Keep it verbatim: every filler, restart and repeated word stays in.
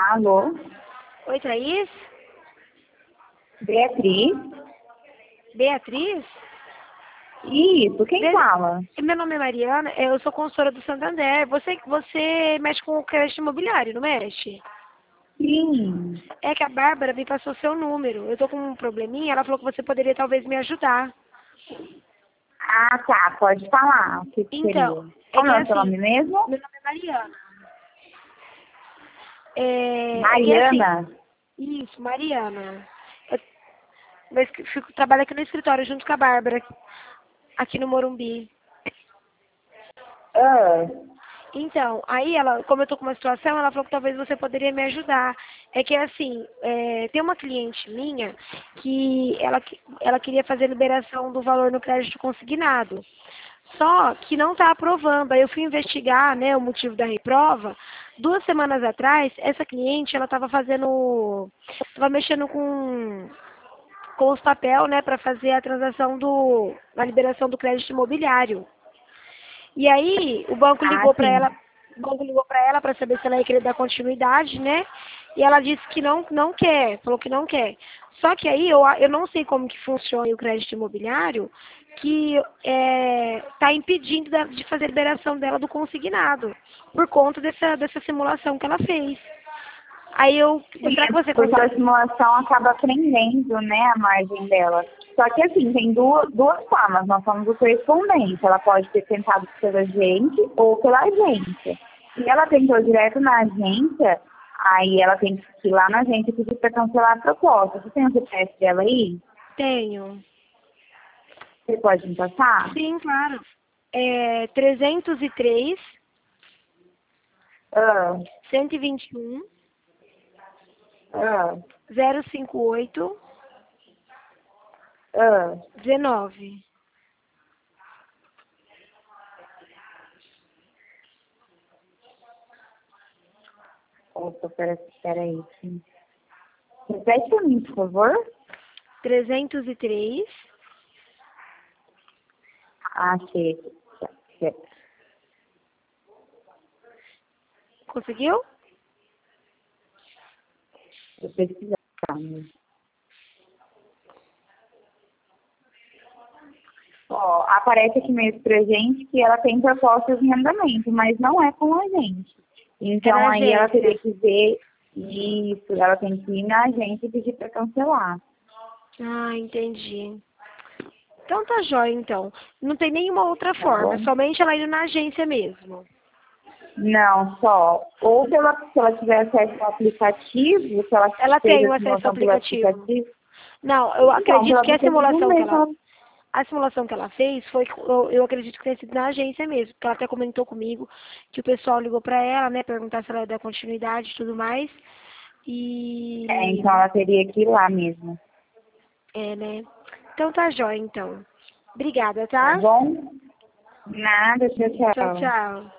Alô? Oi, Thaís? Beatriz? Beatriz? Isso, quem Be- fala? Meu nome é Mariana, eu sou consultora do Santander. Você, você mexe com o crédito imobiliário, não mexe? Sim. É que a Bárbara me passou seu número. Eu tô com um probleminha, ela falou que você poderia talvez me ajudar. Ah, tá, pode falar. O que que Então, seria? é Como que é o seu assim, nome mesmo? meu nome é Mariana. É, é que assim, Mariana. isso, Mariana. Eu, eu escri- fico, trabalho aqui no escritório junto com a Bárbara, aqui no Morumbi. Ah, Então, aí ela, como eu tô com uma situação, ela falou que talvez você poderia me ajudar. É que assim, é, tem uma cliente minha que ela, que- ela queria fazer liberação do valor no crédito consignado. Só que não está aprovando. Aí eu fui investigar, né, o motivo da reprova. Duas semanas atrás, essa cliente, ela estava fazendo, estava mexendo com com os papel, né, para fazer a transação do, a liberação do crédito imobiliário. E aí, o banco ah, ligou para sim. ela, o banco ligou para ela para saber se ela ia querer dar continuidade, né? E ela disse que não, não quer, falou que não quer. Só que aí eu, eu não sei como que funciona o crédito imobiliário, que está impedindo da- de fazer a liberação dela do consignado, por conta dessa, dessa simulação que ela fez. Aí eu, Sim, será que você porque a consegue? simulação acaba prendendo, né, a margem dela. Só que assim, tem duas, duas formas. Nós somos o correspondente. Ela pode ter tentado pela gente ou pela agência. Se ela tentou direto na agência, aí ela tem que ir lá na agência e pedir para cancelar a proposta. Você tem o C P F dela aí? Tenho. Você pode me passar? Sim, claro. É trezentos e três, Ah, cento e vinte e um, ah, zero cinco oito, ah. dezenove. Opa, pera- peraí. sim. Repete para mim, por favor. trezentos e três. Ah, achei. Conseguiu? Vou pesquisar. Ó, aparece aqui mesmo pra gente que ela tem propostas em andamento, mas não é com a gente. É Então na aí ela teria agência. que ver isso, ela tem que ir na agência e pedir para cancelar. Ah, entendi. Então tá jóia, então. Não tem nenhuma outra Tá forma, é bom? somente ela indo na agência mesmo. Não, só. Ou se ela, se ela tiver acesso ao aplicativo, se ela Ela fez tem a o acesso ao simulação pelo aplicativo. aplicativo. Não, eu Então, pelo acredito que a aplicativo simulação que mesmo. ela, ela- a simulação que ela fez foi, eu, eu acredito que tenha sido na agência mesmo, porque ela até comentou comigo que o pessoal ligou pra ela, né, perguntar se ela ia dar continuidade e tudo mais. É, E, então ela teria que ir lá mesmo. é, né. Então tá jóia, então. Obrigada, Tá tá? bom? Nada, tchau, Tchau, tchau. tchau.